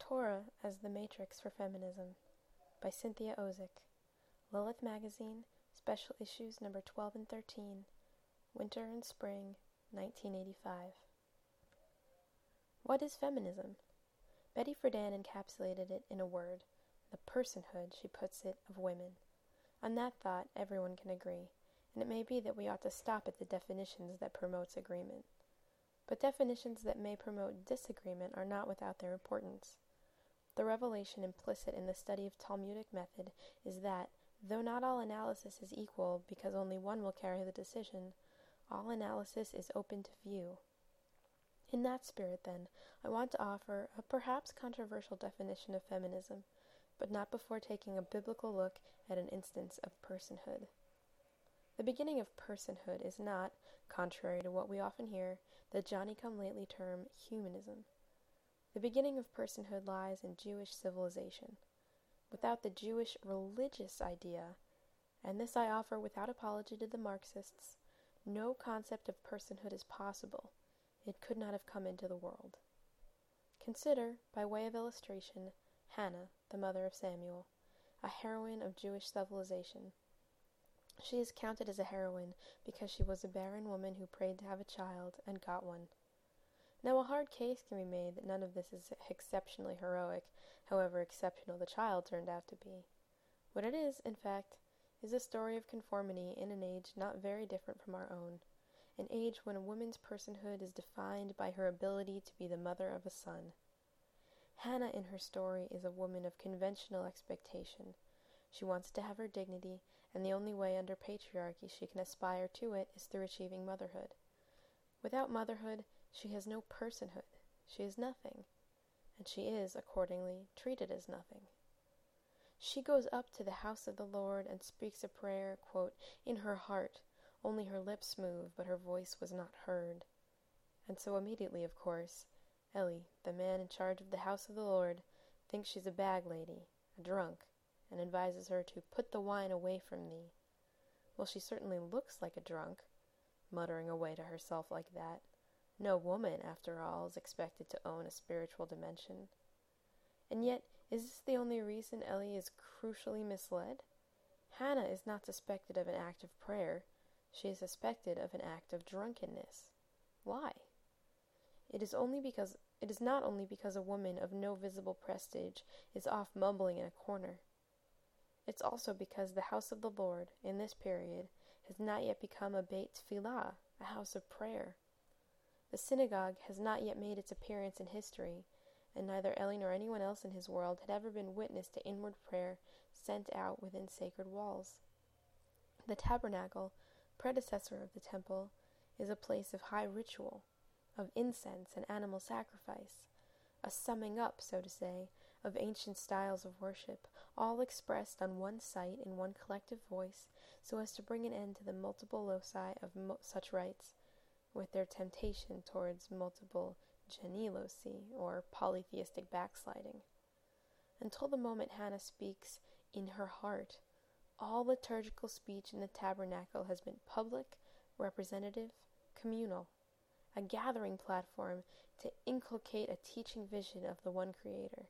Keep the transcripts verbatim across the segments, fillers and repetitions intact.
Torah as the Matrix for Feminism by Cynthia Ozick. Lilith Magazine, Special Issues number twelve and thirteen, Winter and Spring, nineteen eighty-five. What is feminism? Betty Friedan encapsulated it in a word, the personhood, she puts it, of women. On that thought, everyone can agree, and it may be that we ought to stop at the definitions that promotes agreement. But definitions that may promote disagreement are not without their importance. The revelation implicit in the study of Talmudic method is that, though not all analysis is equal because only one will carry the decision, all analysis is open to view. In that spirit, then, I want to offer a perhaps controversial definition of feminism, but not before taking a biblical look at an instance of personhood. The beginning of personhood is not, contrary to what we often hear, the Johnny-come-lately term humanism. The beginning of personhood lies in Jewish civilization. Without the Jewish religious idea, and this I offer without apology to the Marxists, no concept of personhood is possible. It could not have come into the world. Consider, by way of illustration, Hannah, the mother of Samuel, a heroine of Jewish civilization. She is counted as a heroine because she was a barren woman who prayed to have a child and got one. Now a hard case can be made that none of this is exceptionally heroic, however exceptional the child turned out to be. What it is, in fact, is a story of conformity in an age not very different from our own, an age when a woman's personhood is defined by her ability to be the mother of a son. Hannah in her story is a woman of conventional expectation. She wants to have her dignity, and the only way under patriarchy she can aspire to it is through achieving motherhood. Without motherhood, she has no personhood. She is nothing, and she is, accordingly, treated as nothing. She goes up to the house of the Lord and speaks a prayer, quote, in her heart. Only her lips move, but her voice was not heard. And so immediately, of course, Eli, the man in charge of the house of the Lord, thinks she's a bag lady, a drunk, and advises her to put the wine away from thee. Well, she certainly looks like a drunk, muttering away to herself like that. No woman, after all, is expected to own a spiritual dimension. And yet, is this the only reason Eli is crucially misled? Hannah is not suspected of an act of prayer. She is suspected of an act of drunkenness. Why? It is only because it is not only because a woman of no visible prestige is off mumbling in a corner. It's also because the house of the Lord, in this period, has not yet become a Beit Tfilah, a house of prayer. The synagogue has not yet made its appearance in history, and neither Eli nor anyone else in his world had ever been witness to inward prayer sent out within sacred walls. The tabernacle, predecessor of the temple, is a place of high ritual, of incense and animal sacrifice, a summing up, so to say, of ancient styles of worship, all expressed on one site in one collective voice, so as to bring an end to the multiple loci of mo- such rites, with their temptation towards multiple geniloci, or polytheistic backsliding. Until the moment Hannah speaks in her heart, all liturgical speech in the tabernacle has been public, representative, communal, a gathering platform to inculcate a teaching vision of the one Creator.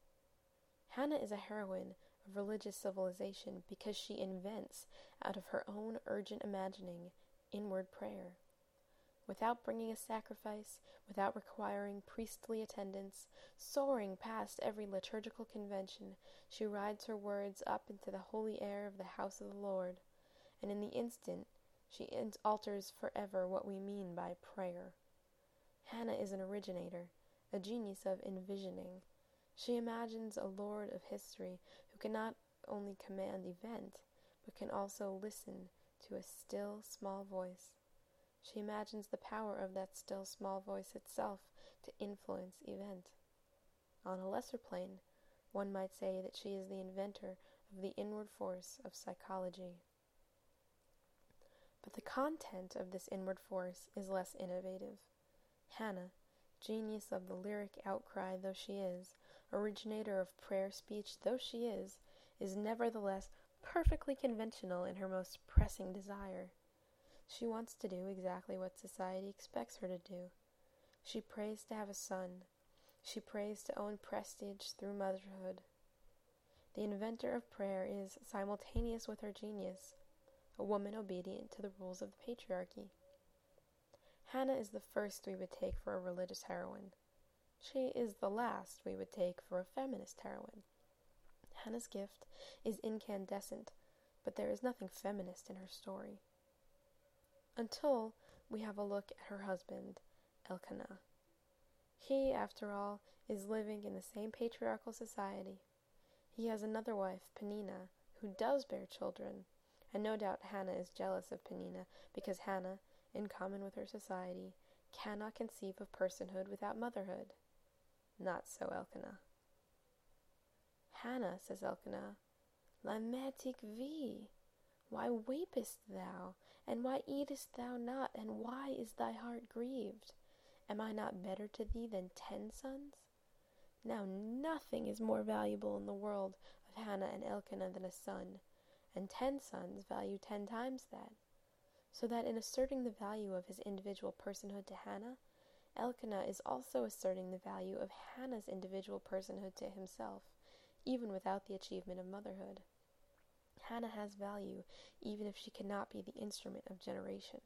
Hannah is a heroine of religious civilization because she invents, out of her own urgent imagining, inward prayer. Without bringing a sacrifice, without requiring priestly attendance, soaring past every liturgical convention, she rides her words up into the holy air of the house of the Lord, and in the instant she alters forever what we mean by prayer. Hannah is an originator, a genius of envisioning. She imagines a Lord of history who can not only command event, but can also listen to a still, small voice. She imagines the power of that still, small voice itself to influence event. On a lesser plane, one might say that she is the inventor of the inward force of psychology. But the content of this inward force is less innovative. Hannah, genius of the lyric outcry though she is, originator of prayer speech though she is, is nevertheless perfectly conventional in her most pressing desire. She wants to do exactly what society expects her to do. She prays to have a son. She prays to own prestige through motherhood. The inventor of prayer is simultaneous with her genius, a woman obedient to the rules of the patriarchy. Hannah is the first we would take for a religious heroine. She is the last we would take for a feminist heroine. Hannah's gift is incandescent, but there is nothing feminist in her story. Until we have a look at her husband, Elkanah. He, after all, is living in the same patriarchal society. He has another wife, Peninnah, who does bear children, and no doubt Hannah is jealous of Peninnah because Hannah, in common with her society, cannot conceive of personhood without motherhood. Not so Elkanah. Hannah, says Elkanah, Lametik vi, why weepest thou, and why eatest thou not, and why is thy heart grieved? Am I not better to thee than ten sons? Now nothing is more valuable in the world of Hannah and Elkanah than a son, and ten sons value ten times that. So that in asserting the value of his individual personhood to Hannah, Elkanah is also asserting the value of Hannah's individual personhood to himself, even without the achievement of motherhood. Hannah has value, even if she cannot be the instrument of generation.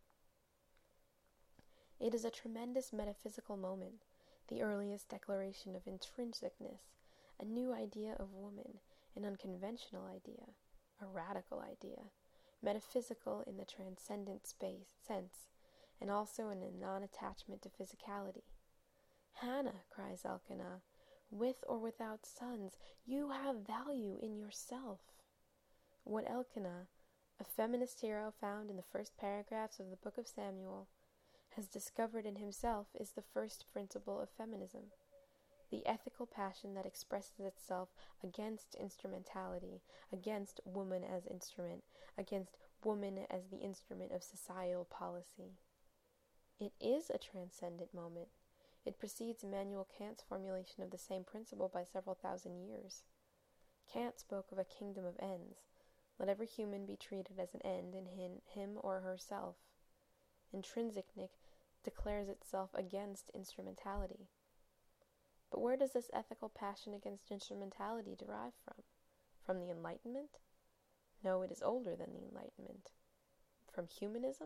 It is a tremendous metaphysical moment, the earliest declaration of intrinsicness, a new idea of woman, an unconventional idea, a radical idea, metaphysical in the transcendent space sense, and also in a non-attachment to physicality. Hannah, cries Elkanah, with or without sons, you have value in yourself. What Elkanah, a feminist hero found in the first paragraphs of the Book of Samuel, has discovered in himself is the first principle of feminism, the ethical passion that expresses itself against instrumentality, against woman as instrument, against woman as the instrument of societal policy. It is a transcendent moment. It precedes Immanuel Kant's formulation of the same principle by several thousand years. Kant spoke of a kingdom of ends. Let every human be treated as an end in him, him or herself. Intrinsic declares itself against instrumentality. But where does this ethical passion against instrumentality derive from? From the Enlightenment? No, it is older than the Enlightenment. From humanism?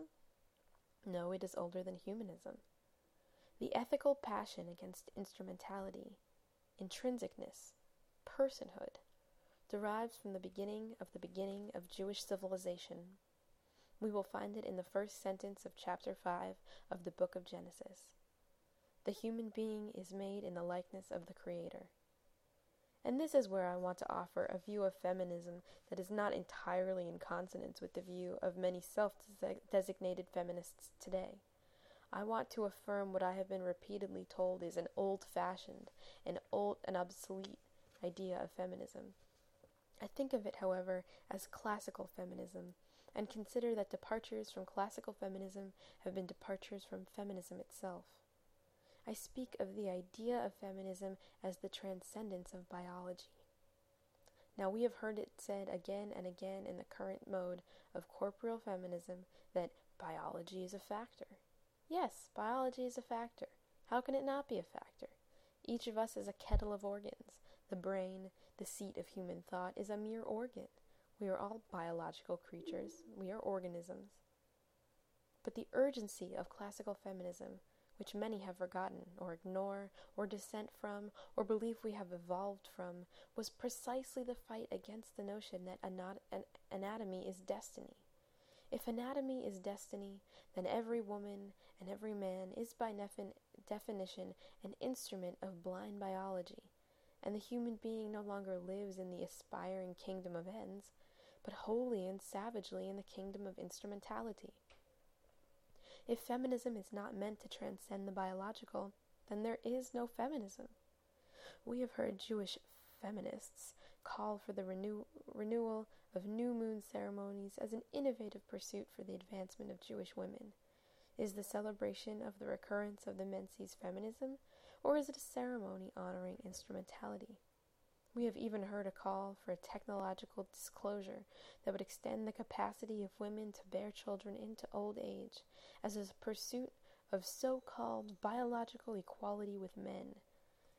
No, it is older than humanism. The ethical passion against instrumentality, intrinsicness, personhood, derives from the beginning of the beginning of Jewish civilization. We will find it in the first sentence of chapter five of the book of Genesis. The human being is made in the likeness of the Creator. And this is where I want to offer a view of feminism that is not entirely in consonance with the view of many self-designated feminists today. I want to affirm what I have been repeatedly told is an old-fashioned, an old and obsolete idea of feminism. I think of it, however, as classical feminism, and consider that departures from classical feminism have been departures from feminism itself. I speak of the idea of feminism as the transcendence of biology. Now, we have heard it said again and again in the current mode of corporeal feminism that biology is a factor. Yes, biology is a factor. How can it not be a factor? Each of us is a kettle of organs. The brain, the seat of human thought, is a mere organ. We are all biological creatures. We are organisms. But the urgency of classical feminism, which many have forgotten, or ignore, or dissent from, or believe we have evolved from, was precisely the fight against the notion that anat- an- anatomy is destiny. If anatomy is destiny, then every woman and every man is by nef- definition an instrument of blind biology, and the human being no longer lives in the aspiring kingdom of ends, but wholly and savagely in the kingdom of instrumentality. If feminism is not meant to transcend the biological, then there is no feminism. We have heard Jewish feminists call for the renew- renewal of new moon ceremonies as an innovative pursuit for the advancement of Jewish women. Is the celebration of the recurrence of the Menses feminism, or is it a ceremony honoring instrumentality? We have even heard a call for a technological disclosure that would extend the capacity of women to bear children into old age as a pursuit of so-called biological equality with men.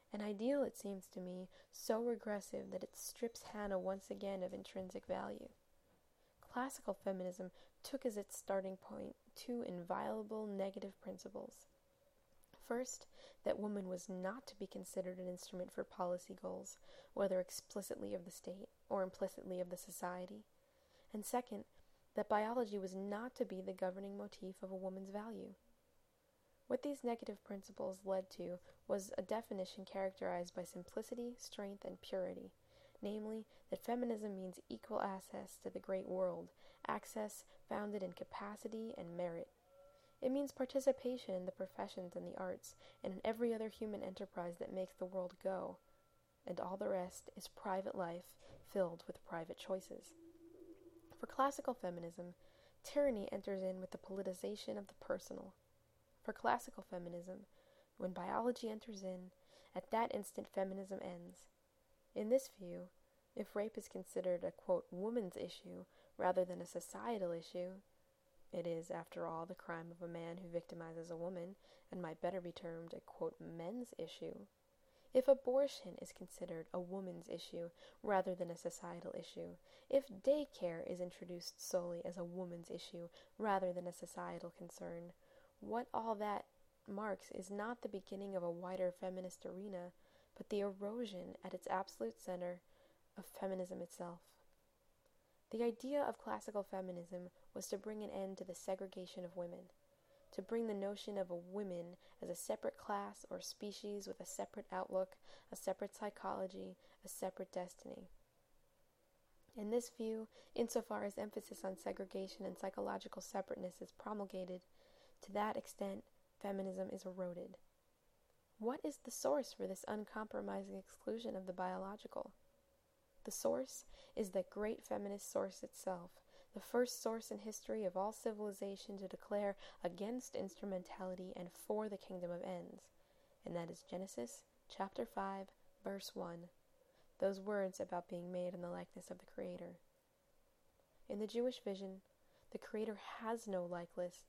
An ideal, it seems to me, so regressive that it strips Hannah once again of intrinsic value. Classical feminism took as its starting point two inviolable negative principles. First, that woman was not to be considered an instrument for policy goals, whether explicitly of the state or implicitly of the society. And second, that biology was not to be the governing motif of a woman's value. What these negative principles led to was a definition characterized by simplicity, strength, and purity, namely, that feminism means equal access to the great world, access founded in capacity and merit. It means participation in the professions and the arts, and in every other human enterprise that makes the world go, and all the rest is private life filled with private choices. For classical feminism, tyranny enters in with the politicization of the personal. For classical feminism, when biology enters in, at that instant feminism ends. In this view, if rape is considered a, quote, woman's issue rather than a societal issue, it is, after all, the crime of a man who victimizes a woman, and might better be termed a, quote, men's issue. If abortion is considered a woman's issue rather than a societal issue, if daycare is introduced solely as a woman's issue rather than a societal concern, what all that marks is not the beginning of a wider feminist arena, but the erosion at its absolute center of feminism itself. The idea of classical feminism was to bring an end to the segregation of women, to bring the notion of a woman as a separate class or species with a separate outlook, a separate psychology, a separate destiny. In this view, insofar as emphasis on segregation and psychological separateness is promulgated, to that extent, feminism is eroded. What is the source for this uncompromising exclusion of the biological? The source is the great feminist source itself, the first source in history of all civilization to declare against instrumentality and for the kingdom of ends, and that is Genesis chapter five, verse one, those words about being made in the likeness of the Creator. In the Jewish vision, the Creator has no likeness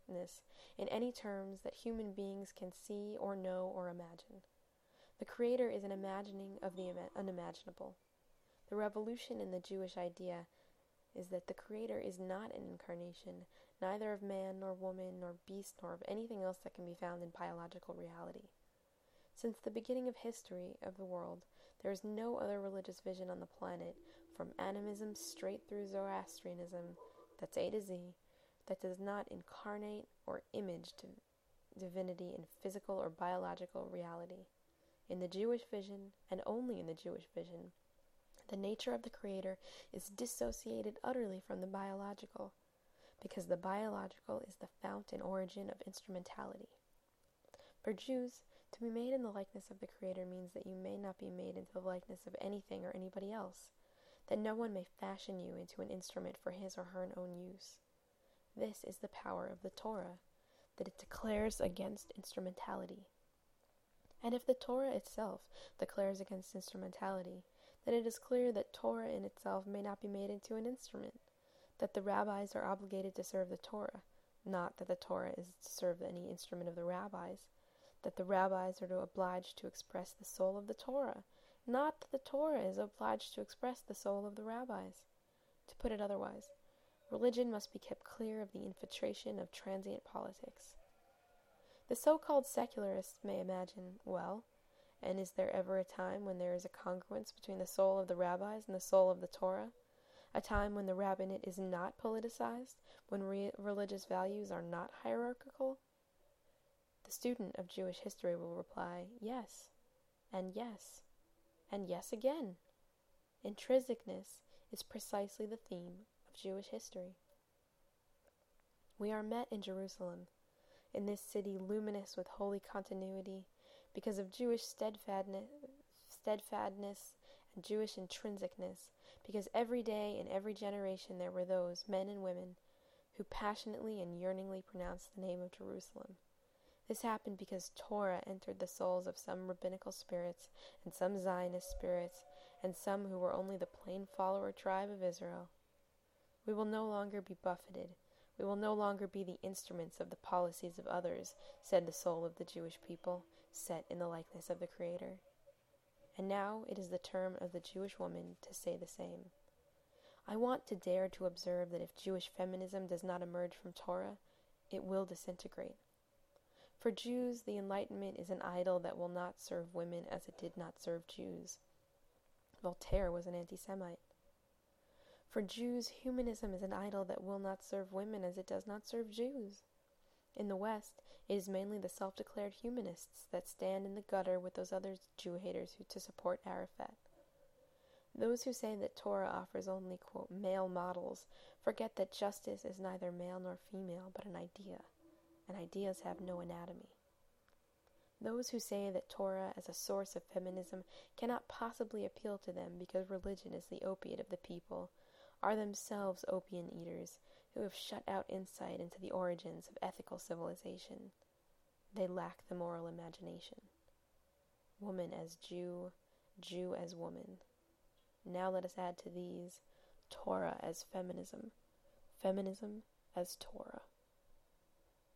in any terms that human beings can see or know or imagine. The Creator is an imagining of the unimaginable. The revolution in the Jewish idea is that the Creator is not an incarnation, neither of man nor woman nor beast nor of anything else that can be found in biological reality. Since the beginning of history of the world, there is no other religious vision on the planet, from animism straight through Zoroastrianism, that's A to Z, that does not incarnate or image divinity in physical or biological reality. In the Jewish vision, and only in the Jewish vision, the nature of the Creator is dissociated utterly from the biological, because the biological is the fountain origin of instrumentality. For Jews, to be made in the likeness of the Creator means that you may not be made into the likeness of anything or anybody else, that no one may fashion you into an instrument for his or her own use. This is the power of the Torah, that it declares against instrumentality. And if the Torah itself declares against instrumentality, then it is clear that Torah in itself may not be made into an instrument, that the rabbis are obligated to serve the Torah, not that the Torah is to serve any instrument of the rabbis, that the rabbis are to obliged to express the soul of the Torah, not that the Torah is obliged to express the soul of the rabbis. To put it otherwise, religion must be kept clear of the infiltration of transient politics. The so-called secularists may imagine, well, and is there ever a time when there is a congruence between the soul of the rabbis and the soul of the Torah? A time when the rabbinate is not politicized, when re- religious values are not hierarchical? The student of Jewish history will reply, yes, and yes, and yes again. Intrinsicness is precisely the theme of Jewish history. We are met in Jerusalem, in this city luminous with holy continuity, because of Jewish steadfastness, steadfastness and Jewish intrinsicness, because every day in every generation there were those, men and women, who passionately and yearningly pronounced the name of Jerusalem. This happened because Torah entered the souls of some rabbinical spirits, and some Zionist spirits, and some who were only the plain follower tribe of Israel. We will no longer be buffeted. We will no longer be the instruments of the policies of others, said the soul of the Jewish people, set in the likeness of the Creator. and now it is the term of the Jewish woman to say the same. I want to dare to observe that if Jewish feminism does not emerge from Torah, it will disintegrate. For Jews, the Enlightenment is an idol that will not serve women as it did not serve Jews. Voltaire was an anti-Semite. For Jews, humanism is an idol that will not serve women as it does not serve Jews. In the West, it is mainly the self-declared humanists that stand in the gutter with those other Jew-haters who to support Arafat. Those who say that Torah offers only, quote, male models forget that justice is neither male nor female, but an idea, and ideas have no anatomy. Those who say that Torah as a source of feminism cannot possibly appeal to them because religion is the opiate of the people are themselves opium eaters who have shut out insight into the origins of ethical civilization. They lack the moral imagination. Woman as Jew, Jew as woman. Now let us add to these Torah as feminism, feminism as Torah.